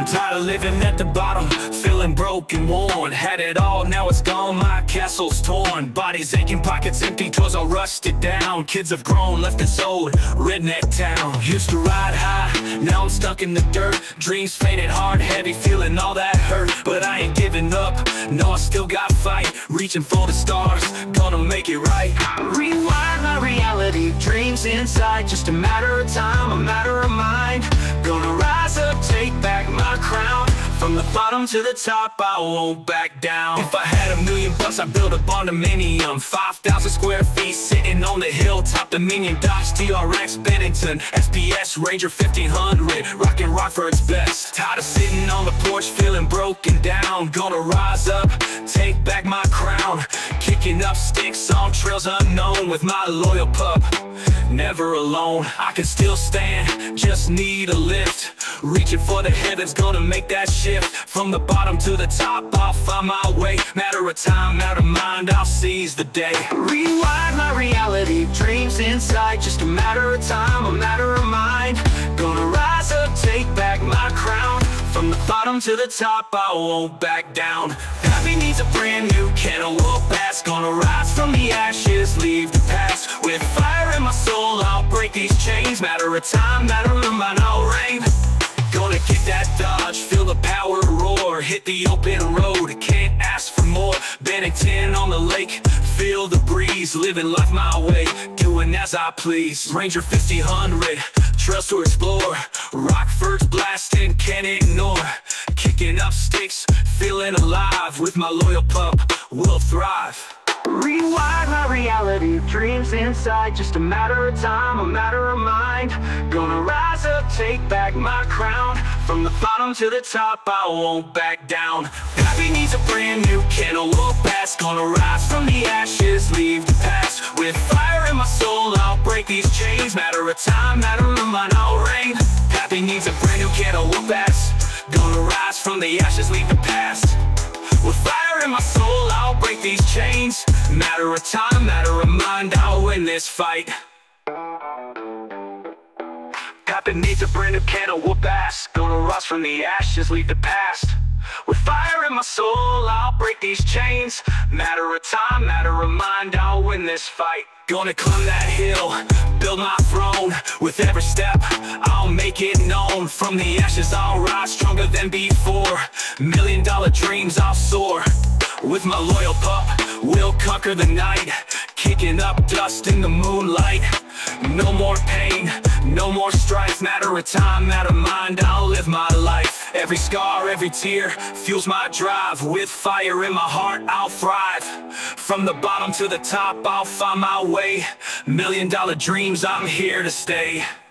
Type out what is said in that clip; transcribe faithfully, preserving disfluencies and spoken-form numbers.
Tired of living at the bottom, feeling broken, worn. Had it all, now it's gone, my castle's torn. Bodies aching, pockets empty, toys all rusted down. Kids have grown, left us old, redneck town. Used to ride high, now I'm stuck in the dirt. Dreams faded, hard, heavy, feeling all that hurt. But I ain't giving up, no, I still got fight. Reaching for the stars, gonna make it right. Rewind my reality, dreams inside. Just a matter of time, a matter of mind. Gonna rise up, take back my crown. From the bottom to the top, I won't back down. If I had a million bucks, I'd build a condominium. Five thousand square feet, sitting on the hilltop. Dominion, Dodge, T R X, Bennington, S P S, Ranger fifteen hundred. Rockin' rock for its best. Tired of sitting on the porch, feeling broken down. Gonna rise up, take back my crown. Kicking up sticks on trails unknown with my loyal pup. Never alone, I can still stand, just need a lift. Reaching for the heavens, gonna make that shift. From the bottom to the top, I'll find my way. Matter of time, matter of mind, I'll seize the day. Rewind my reality, dreams inside. Just a matter of time, a matter of mind. Gonna rise up, take back my crown. From the bottom to the top, I won't back down. Happy needs a brand new can of whoop ass. Gonna rise from the ashes, leave the past. With fire in my soul, I'll break these chains. Matter of time, matter of mind, I'll reign. Gonna kick that Dodge, feel the power roar. Hit the open road, can't ask for more. Bennington on the lake, feel the breeze. Living life my way, doing as I please. Ranger fifteen hundred, trails to explore. Rockford's blasting, can't ignore. Kicking up sticks, feeling alive. With my loyal pup, we'll thrive. Rewind my reality, dreams inside. Just a matter of time, a matter of mind. Gonna rise up, take back my crown. From the bottom to the top, I won't back down. Happy needs a brand new can of whoop ass. Gonna rise from the ashes, leave the past. With fire in my soul, I'll break these chains. Matter of time, matter of mind, I'll reign. Happy needs a brand new can of whoop ass. Gonna rise from the ashes, leave the past. With fire in my soul, I'll break these chains. Matter of time, matter of mind, I'll win this fight. Happy needs a brand new can of whoop ass. Gonna rise from the ashes, leave the past. With fire in my soul, I'll break these chains. Matter of time, matter of mind, I'll win this fight. Gonna climb that hill, build my throne. With every step, I'll make it known. From the ashes, I'll rise stronger than before. Million dollar dreams, I'll soar. With my loyal pup, we'll conquer the night. Kicking up dust in the moonlight. No more pain, no more strife. Matter of time, matter of mind, I'll live my life. Every scar, every tear, fuels my drive. With fire in my heart, I'll thrive. From the bottom to the top, I'll find my way. Million dollar dreams, I'm here to stay.